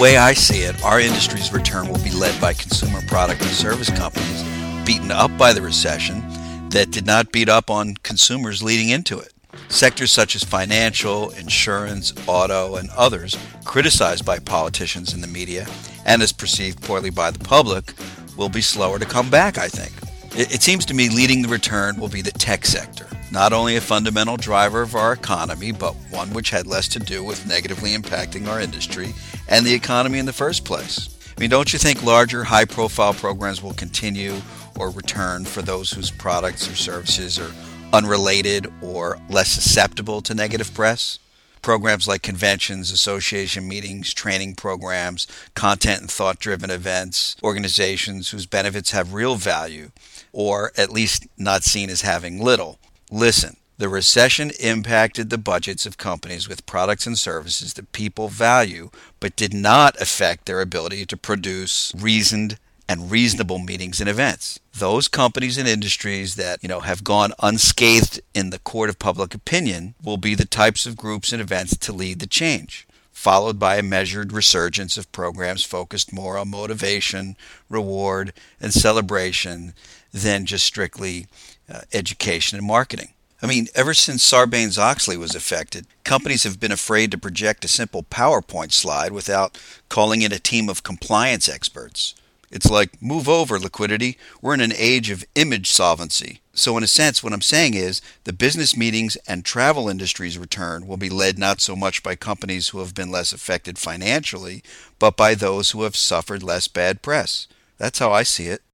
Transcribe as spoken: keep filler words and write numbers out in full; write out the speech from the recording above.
way I see it, our industry's return will be led by consumer product and service companies beaten up by the recession that did not beat up on consumers leading into it. Sectors such as financial, insurance, auto, and others, criticized by politicians and the media, and as perceived poorly by the public, will be slower to come back, I think. It, it seems to me leading the return will be the tech sector, not only a fundamental driver of our economy, but one which had less to do with negatively impacting our industry and the economy in the first place. I mean, don't you think larger, high-profile programs will continue or return for those whose products or services are unrelated or less susceptible to negative press? Programs like conventions, association meetings, training programs, content and thought-driven events, organizations whose benefits have real value, or at least not seen as having little. Listen, the recession impacted the budgets of companies with products and services that people value, but did not affect their ability to produce reasoned and reasonable meetings and events. Those companies and industries that, you know, have gone unscathed in the court of public opinion will be the types of groups and events to lead the change, followed by a measured resurgence of programs focused more on motivation, reward, and celebration than just strictly uh, education and marketing. I mean, ever since Sarbanes-Oxley was affected, companies have been afraid to project a simple PowerPoint slide without calling in a team of compliance experts. It's like, move over, liquidity. We're in an age of image solvency. So in a sense, what I'm saying is the business meetings and travel industry's return will be led not so much by companies who have been less affected financially, but by those who have suffered less bad press. That's how I see it.